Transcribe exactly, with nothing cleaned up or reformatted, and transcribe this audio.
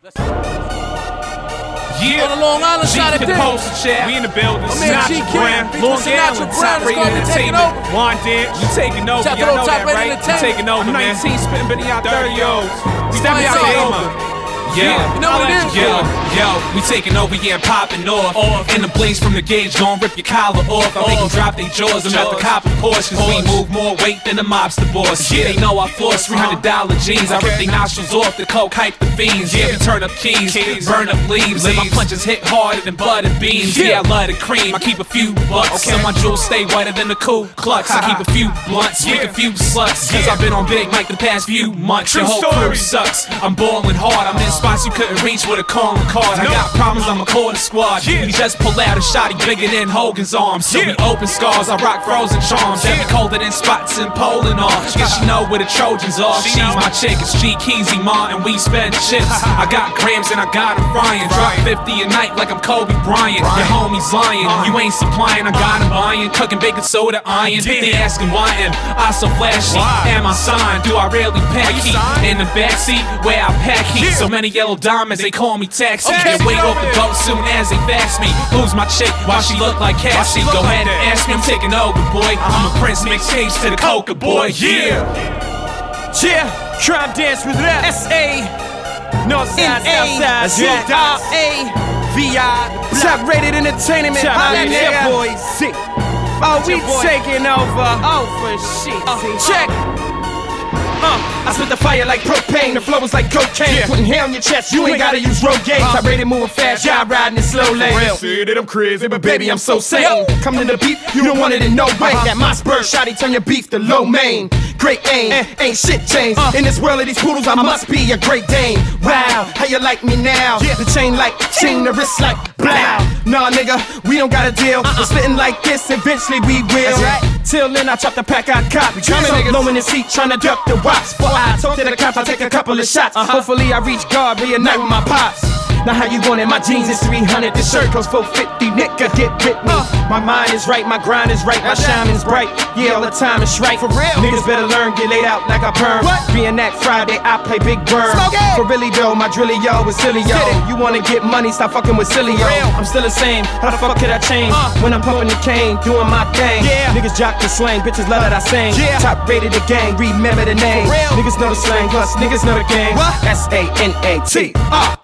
Yeah, on the Long Island side of things. We in the building. My man G King, Long Sinatra Island, Brown top is rated gonna be taking entertainment. over. Juan did. You taking over. Shout Y'all out know to Top that, Rated right? You Entertainment. taking over, I'm man. nineteen, spitting Benny out thirty thirty. O's. We Step stepping out out there. there. Yeah, you know what it is. Yo, yo, we taking over, yeah, and popping off. off. And the blades from the gauge gon' rip your collar off. I make them drop their jaws and let the copper pause. Cause we move more weight than the mobster boss. Yeah, they know I force three hundred dollar jeans. I rip their nostrils off, the coke hype the fiends. Yeah, we turn up keys, burn up leaves. And my punches hit harder than butter beans. Yeah, I love the cream, I keep a few bucks. So my jewels stay whiter than the Ku Klux. I keep a few blunts, make a few sluts. Cause I've been on Big Mike the past few months. Your whole crew sucks, I'm balling hard. I'm in spots you couldn't reach with a calling card. I got problems, I'ma call the squad. We just pull out a shotty bigger than Hogan's arm. So we open scars, I rock frozen charms. Every colder than spots in Poland are. Guess you know where the Trojans are. She's my chick, it's G Keezy Ma, and we spend chips. I got grams and I got a Ryan. Drop fifty a night like I'm Kobe Bryant. Your homie's lying, you ain't supplying. I got him buying, cooking baking soda iron. They asking why am I so flashy? Am I signed? Do I really pack heat? In the backseat where I pack heat. So many yellow diamonds, they call me taxi. Can't wait off the boat soon as they fax me. Who's my chick? Why she look like Cassie? Go ahead and ask me, I'm taking over, boy. I'm a prince, mixtapes to the coca, boy. Yeah. Yeah, crime dance with rap. S A Northside, Southside, Z R A V I Top Rated Entertainment. Holla at that boy. Sick. Oh, we taking over. Oh, for shit. Check. Uh, I spit the fire like propane, the flow is like cocaine. Yeah. Putting hair on your chest, you ain't gotta use road games. I rated moving fast, y'all riding in slow lane. See that I'm crazy, but Baby, I'm so sane. Coming to the beat, you don't want it in no way. That Mossberg shotty turn your beef to low main. Great aim, eh. Ain't shit changed. Uh. In this world of these poodles, I must be a great Dane. Wow, how you like me now? Yeah. The chain like chain, the wrist like blow. Nah, nigga, we don't got a deal. Uh-uh. We're splitting like this, eventually we will. Right. Till then, I chop the pack, I cop. So low in the seat, tryna duck the watch. Before I talk to the cops, I take a couple of shots. Uh-huh. Hopefully, I reach guard, reunite with my pops. Now how you want it? My jeans is three hundred, this shirt goes four fifty, nigga, get with me. Uh. My mind is right, my grind is right, my shine is bright. Yeah, all the time it's right. For real. Niggas better learn, get laid out like a perm. What? Being that Friday, I play big bird. For really though, my drilly yo is silly yo. You wanna get money, stop fucking with silly yo. I'm still the same, how the fuck could I change? Uh. When I'm pumping the cane, doing my thing. Yeah. Niggas jock the slang, bitches love that I sing. Yeah. Top rated the gang, remember the name. Niggas know the slang, plus niggas know the game. S A N A T. Uh.